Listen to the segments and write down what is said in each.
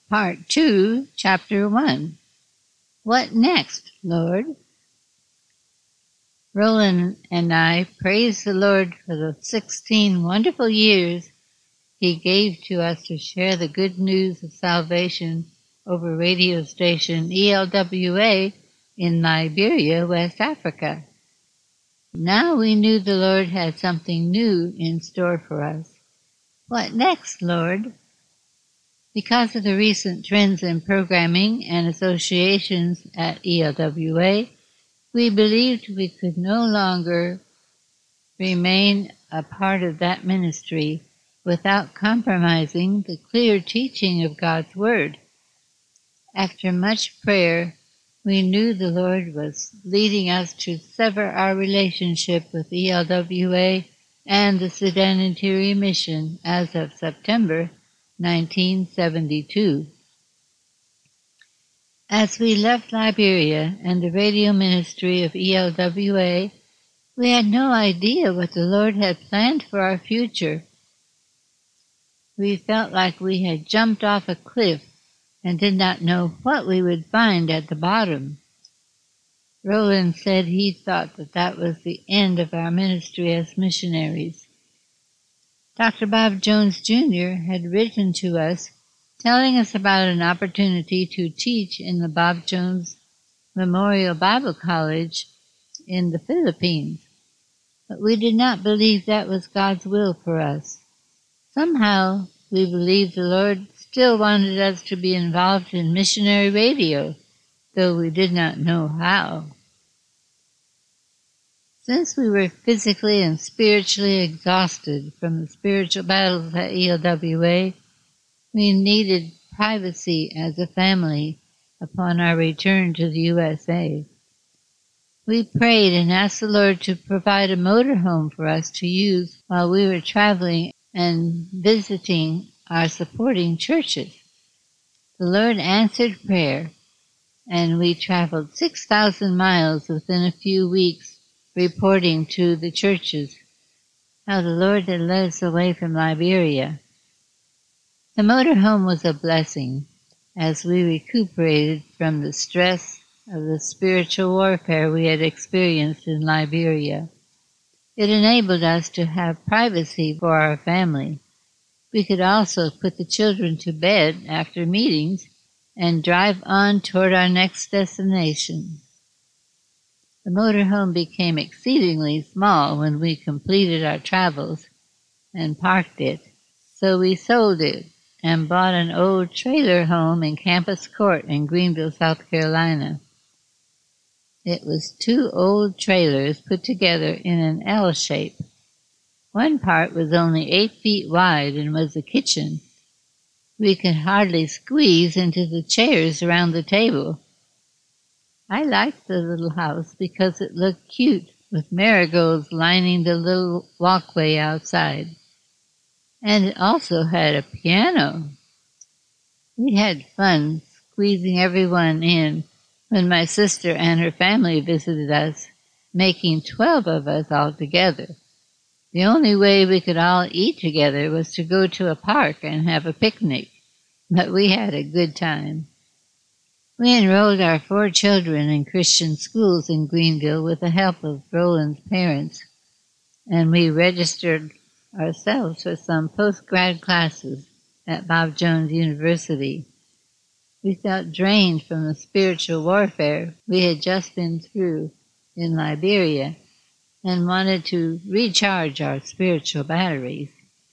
Part 2, Chapter 1. What next, Lord? Roland and I praise the Lord for the 16 wonderful years He gave to us to share the good news of salvation over radio station ELWA in Liberia, West Africa. Now we knew the Lord had something new in store for us. What next, Lord? Because of the recent trends in programming and associations at ELWA, we believed we could no longer remain a part of that ministry without compromising the clear teaching of God's Word. After much prayer, we knew the Lord was leading us to sever our relationship with ELWA and the Sudan Interior Mission as of September 1972. As we left Liberia and the radio ministry of ELWA, we had no idea what the Lord had planned for our future. We felt like we had jumped off a cliff and did not know what we would find at the bottom. Roland said he thought that was the end of our ministry as missionaries. Dr. Bob Jones Jr. had written to us telling us about an opportunity to teach in the Bob Jones Memorial Bible College in the Philippines, but we did not believe that was God's will for us. Somehow we believed the Lord still wanted us to be involved in missionary radio, though we did not know how. Since we were physically and spiritually exhausted from the spiritual battles at ELWA, we needed privacy as a family upon our return to the USA. We prayed and asked the Lord to provide a motorhome for us to use while we were traveling and visiting our supporting churches. The Lord answered prayer, and we traveled 6,000 miles within a few weeks reporting to the churches how the Lord had led us away from Liberia. The motorhome was a blessing as we recuperated from the stress of the spiritual warfare we had experienced in Liberia. It enabled us to have privacy for our family. We could also put the children to bed after meetings and drive on toward our next destination. The motorhome became exceedingly small when we completed our travels and parked it, so we sold it and bought an old trailer home in Campus Court in Greenville, South Carolina. It was 2 old trailers put together in an L shape. One part was only 8 feet wide and was a kitchen. We could hardly squeeze into the chairs around the table. I liked the little house because it looked cute with marigolds lining the little walkway outside. And it also had a piano. We had fun squeezing everyone in when my sister and her family visited us, making 12 of us altogether. The only way we could all eat together was to go to a park and have a picnic, but we had a good time. We enrolled our 4 children in Christian schools in Greenville with the help of Roland's parents, and we registered ourselves for some post-grad classes at Bob Jones University. We felt drained from the spiritual warfare we had just been through in Liberia and wanted to recharge our spiritual batteries.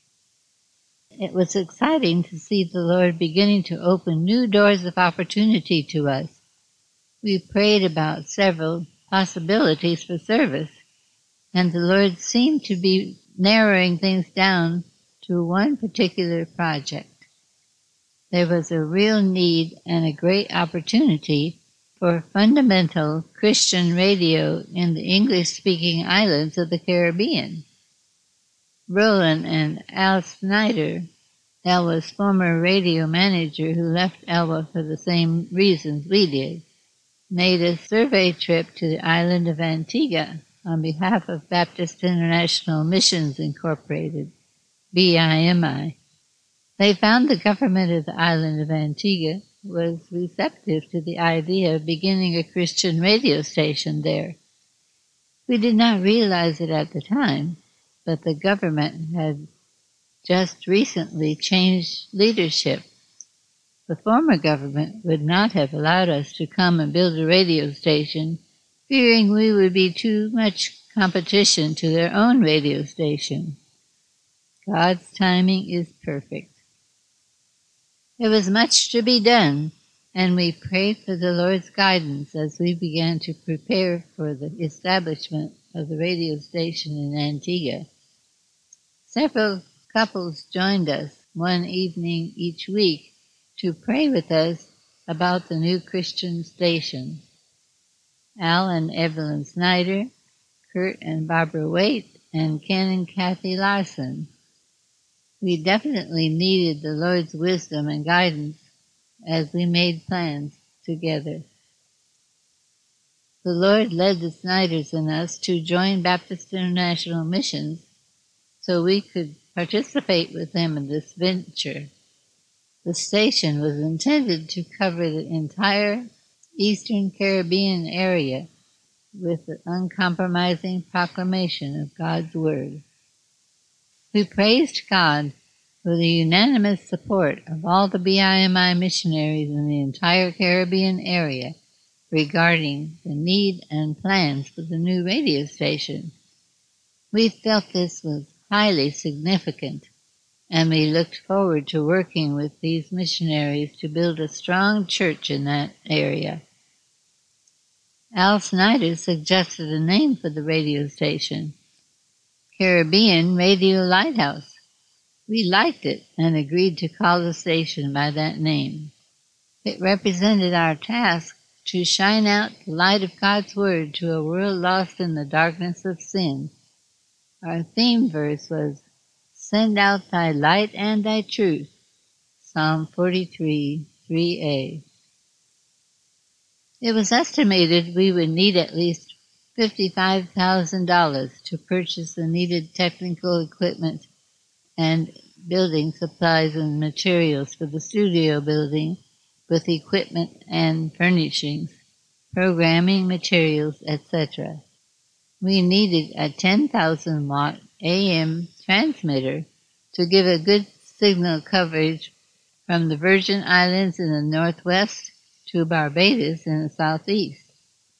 It was exciting to see the Lord beginning to open new doors of opportunity to us. We prayed about several possibilities for service, and the Lord seemed to be narrowing things down to one particular project. There was a real need and a great opportunity for fundamental Christian radio in the English-speaking islands of the Caribbean. Roland and Al Snyder, Elwa's former radio manager who left Elwa for the same reasons we did, made a survey trip to the island of Antigua on behalf of Baptist International Missions Incorporated, BIMI. They found the government of the island of Antigua was receptive to the idea of beginning a Christian radio station there. We did not realize it at the time, but the government had just recently changed leadership. The former government would not have allowed us to come and build a radio station, fearing we would be too much competition to their own radio station. God's timing is perfect. There was much to be done, and we prayed for the Lord's guidance as we began to prepare for the establishment of the radio station in Antigua. Several couples joined us one evening each week to pray with us about the new Christian station. Al and Evelyn Snyder, Kurt and Barbara Waite, and Ken and Kathy Larson. We definitely needed the Lord's wisdom and guidance as we made plans together. The Lord led the Snyders and us to join Baptist International Missions so we could participate with them in this venture. The station was intended to cover the entire Eastern Caribbean area with the uncompromising proclamation of God's Word. We praised God for the unanimous support of all the BIMI missionaries in the entire Caribbean area regarding the need and plans for the new radio station. We felt this was highly significant, and we looked forward to working with these missionaries to build a strong church in that area. Al Snyder suggested a name for the radio station, Caribbean Radio Lighthouse. We liked it and agreed to call the station by that name. It represented our task to shine out the light of God's Word to a world lost in the darkness of sin. Our theme verse was, "Send out thy light and thy truth," Psalm 43, 3a. It was estimated we would need at least $55,000 to purchase the needed technical equipment and building supplies and materials for the studio building with equipment and furnishings, programming materials, etc. We needed a 10,000-watt AM transmitter to give a good signal coverage from the Virgin Islands in the northwest to Barbados in the southeast.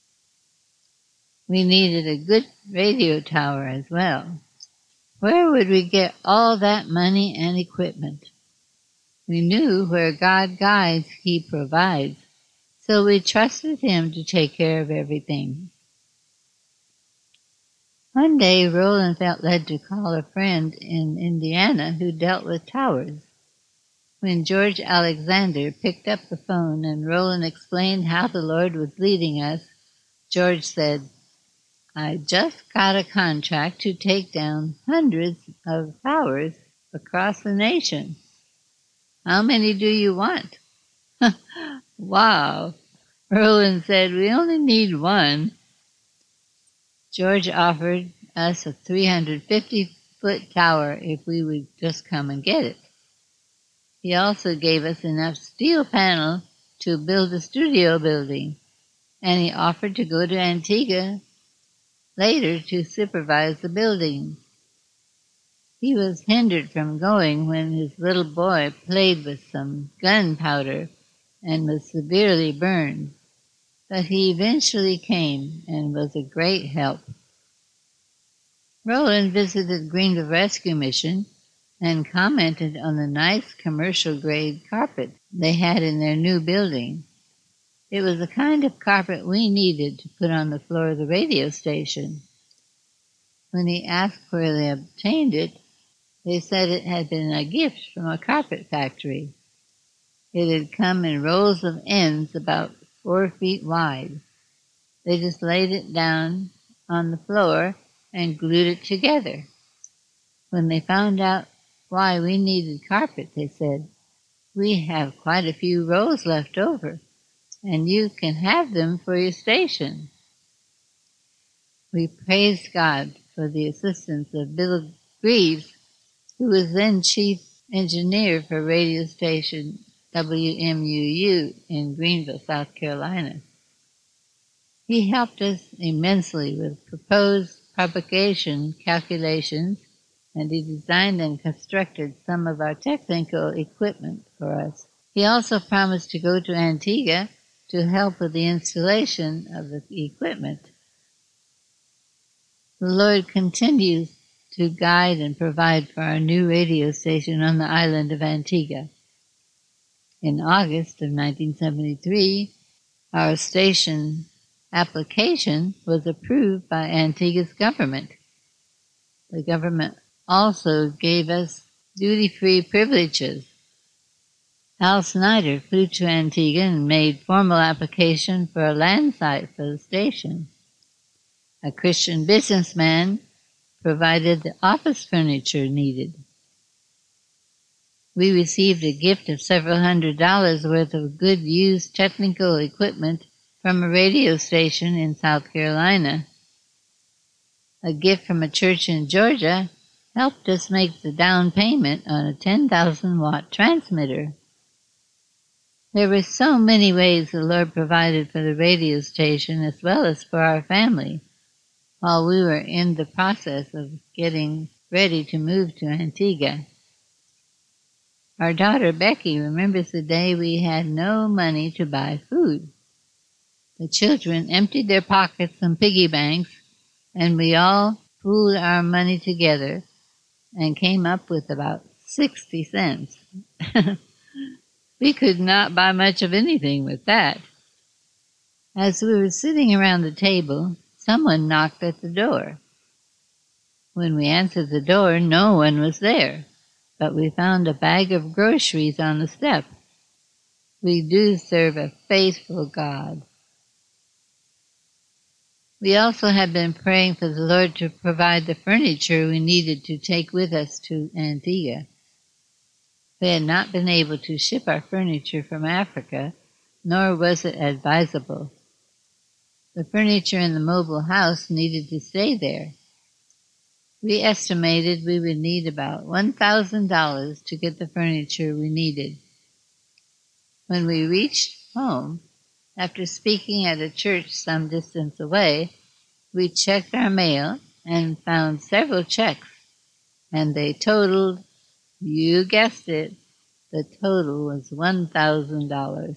We needed a good radio tower as well. Where would we get all that money and equipment? We knew where God guides, He provides, so we trusted Him to take care of everything. One day, Roland felt led to call a friend in Indiana who dealt with towers. When George Alexander picked up the phone and Roland explained how the Lord was leading us, George said, "I just got a contract to take down hundreds of towers across the nation. How many do you want?" Wow! Roland said, "We only need one." George offered us a 350-foot tower if we would just come and get it. He also gave us enough steel panel to build a studio building, and he offered to go to Antigua later to supervise the building. He was hindered from going when his little boy played with some gunpowder and was severely burned, but he eventually came and was a great help. Roland visited Greenville Rescue Mission and commented on the nice commercial-grade carpet they had in their new building. It was the kind of carpet we needed to put on the floor of the radio station. When he asked where they obtained it, they said it had been a gift from a carpet factory. It had come in rows of ends about 4 feet wide. They just laid it down on the floor and glued it together. When they found out why we needed carpet, they said, "We have quite a few rows left over, and you can have them for your station." We praised God for the assistance of Bill Greaves, who was then chief engineer for radio station WMUU in Greenville, South Carolina. He helped us immensely with proposed propagation calculations, and he designed and constructed some of our technical equipment for us. He also promised to go to Antigua to help with the installation of the equipment. The Lord continues to guide and provide for our new radio station on the island of Antigua. In August of 1973, our station application was approved by Antigua's government. The government also gave us duty-free privileges. Al Snyder flew to Antigua and made formal application for a land site for the station. A Christian businessman provided the office furniture needed. We received a gift of several $100s worth of good used technical equipment from a radio station in South Carolina. A gift from a church in Georgia helped us make the down payment on a 10,000-watt transmitter. There were so many ways the Lord provided for the radio station as well as for our family while we were in the process of getting ready to move to Antigua. Our daughter Becky remembers the day we had no money to buy food. The children emptied their pockets and piggy banks, and we all pooled our money together and came up with about 60 cents. We could not buy much of anything with that. As we were sitting around the table, someone knocked at the door. When we answered the door, no one was there, but we found a bag of groceries on the step. We do serve a faithful God. We also had been praying for the Lord to provide the furniture we needed to take with us to Antigua. We had not been able to ship our furniture from Africa, nor was it advisable. The furniture in the mobile house needed to stay there. We estimated we would need about $1,000 to get the furniture we needed. When we reached home, after speaking at a church some distance away, we checked our mail and found several checks, and they totaled, you guessed it, the total was $1,000.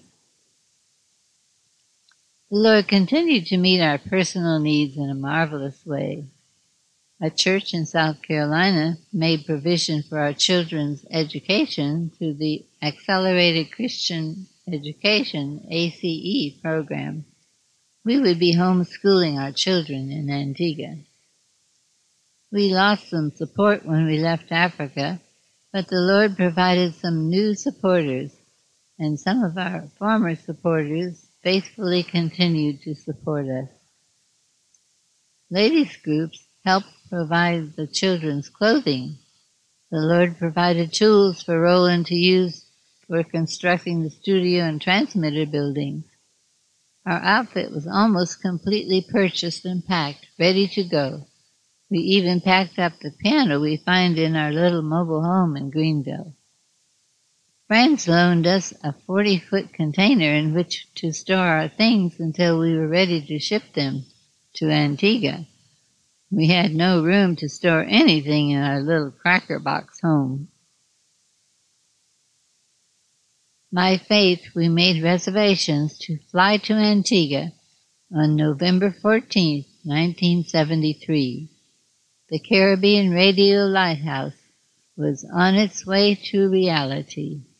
The Lord continued to meet our personal needs in a marvelous way. A church in South Carolina made provision for our children's education through the Accelerated Christian Education ACE program. We would be homeschooling our children in Antigua. We lost some support when we left Africa, but the Lord provided some new supporters, and some of our former supporters faithfully continued to support us. Ladies' groups helped provide the children's clothing. The Lord provided tools for Roland to use for constructing the studio and transmitter buildings. Our outfit was almost completely purchased and packed, ready to go. We even packed up the piano we find in our little mobile home in Greenville. Friends loaned us a 40-foot container in which to store our things until we were ready to ship them to Antigua. We had no room to store anything in our little cracker box home. By faith, we made reservations to fly to Antigua on November 14, 1973. The Caribbean Radio Lighthouse was on its way to reality.